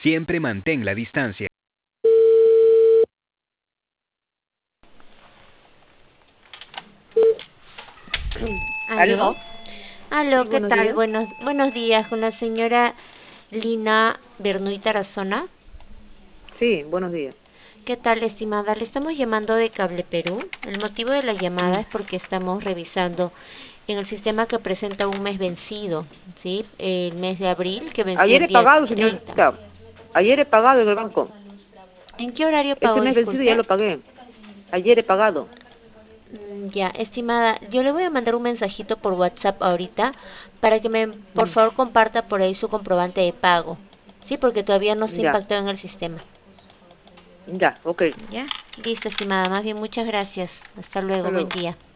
Siempre mantén la distancia. ¿Aló? ¿Aló? Aló, Sí, ¿qué buenos tal? días. Buenos días, con la señora Lina Bernuy Tarazona. Sí, buenos días. ¿Qué tal, estimada? Le estamos llamando de Cable Perú. El motivo de la llamada Mm. es porque estamos revisando en el sistema que presenta un mes vencido, ¿sí? El mes de abril, que venció Ayer el he día pagado, 30. señorita. Ayer he pagado en el banco. ¿En qué horario Este pagó, mes vencido ya disculpe? lo pagué. Ayer he pagado. Ya, estimada, yo le voy a mandar un mensajito por WhatsApp ahorita para que por Mm. favor, comparta por ahí su comprobante de pago. Sí, porque todavía no se Ya, impactó en el sistema. ya, ok. Ya, listo, estimada. Más bien, muchas gracias. Hasta luego, Hasta buen luego. día.